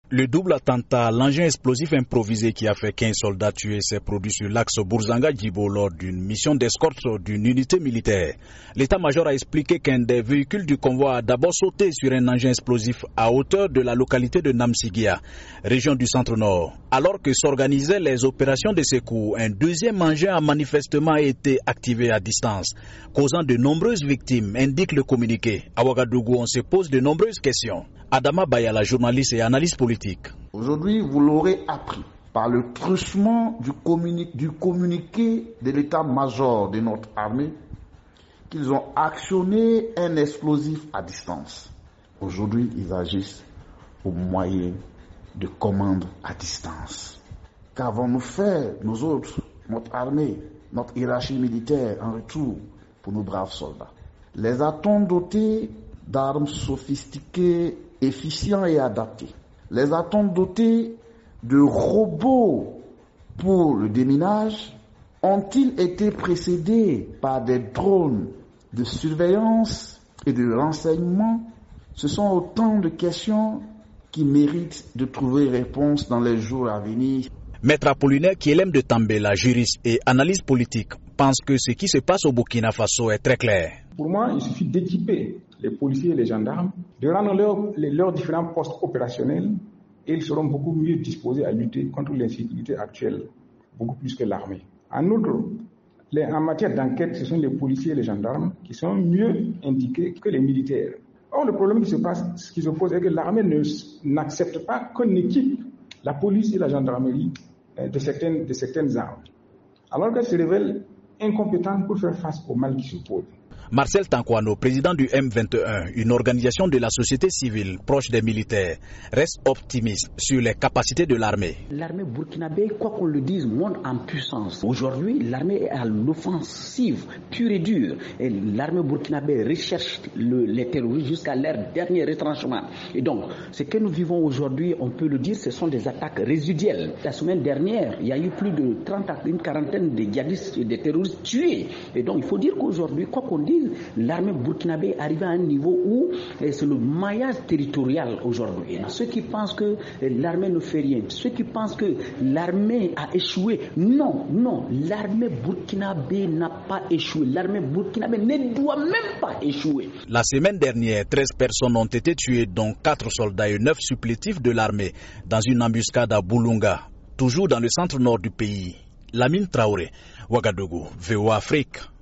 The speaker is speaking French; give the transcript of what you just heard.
Le double attentat, l'engin explosif improvisé qui a fait 15 soldats tués s'est produit sur l'axe Bourzanga-Djibo lors d'une mission d'escorte d'une unité militaire. L'état-major a expliqué qu'un des véhicules du convoi a d'abord sauté sur un engin explosif à hauteur de la localité de Namsigia, région du centre-nord. Alors que s'organisaient les opérations de secours, un deuxième engin a manifestement été activé à distance, causant de nombreuses victimes, indique le communiqué. À Ouagadougou, on se pose de nombreuses questions. Adama Bayala, journaliste et analyste politique. Aujourd'hui, vous l'aurez appris par le truchement du communiqué de l'état-major de notre armée qu'ils ont actionné un explosif à distance. Aujourd'hui, ils agissent au moyen de commandes à distance. Qu'avons-nous fait, nous autres, notre armée, notre hiérarchie militaire en retour pour nos braves soldats? Les a-t-on dotés d'armes sophistiquées, efficients et adaptés? Les a-t-on dotés de robots pour le déminage? Ont-ils été précédés par des drones de surveillance et de renseignement? Ce sont autant de questions qui méritent de trouver réponse dans les jours à venir. Maître Apollinaire Kielem de Tambela, juriste et analyste politique, pense que ce qui se passe au Burkina Faso est très clair. Pour moi, il suffit d'équiper les policiers et les gendarmes, de rendre leurs différents postes opérationnels et ils seront beaucoup mieux disposés à lutter contre l'insécurité actuelle, beaucoup plus que l'armée. En outre, en matière d'enquête, ce sont les policiers et les gendarmes qui sont mieux indiqués que les militaires. Or, le problème qui se pose est que l'armée n'accepte pas qu'on équipe la police et la gendarmerie de certaines armes, alors qu'elle se révèle incompétente pour faire face au mal qui se pose. Marcel Tankwano, président du M21, une organisation de la société civile proche des militaires, reste optimiste sur les capacités de l'armée. L'armée burkinabé, quoi qu'on le dise, monte en puissance. Aujourd'hui, l'armée est à l'offensive pure et dure. Et l'armée burkinabé recherche les terroristes jusqu'à leur dernier retranchement. Et donc, ce que nous vivons aujourd'hui, on peut le dire, ce sont des attaques résiduelles. La semaine dernière, il y a eu plus de 30 à une quarantaine de djihadistes et de terroristes tués. Et donc, il faut dire qu'aujourd'hui, quoi qu'on dise, l'armée burkinabé est arrivée à un niveau où c'est le maillage territorial aujourd'hui. Ceux qui pensent que l'armée ne fait rien, ceux qui pensent que l'armée a échoué, non, l'armée burkinabé n'a pas échoué. L'armée burkinabé ne doit même pas échouer. La semaine dernière, 13 personnes ont été tuées, dont 4 soldats et 9 supplétifs de l'armée, dans une embuscade à Boulunga, toujours dans le centre-nord du pays. Lamine Traoré, Ouagadougou, VOA Afrique.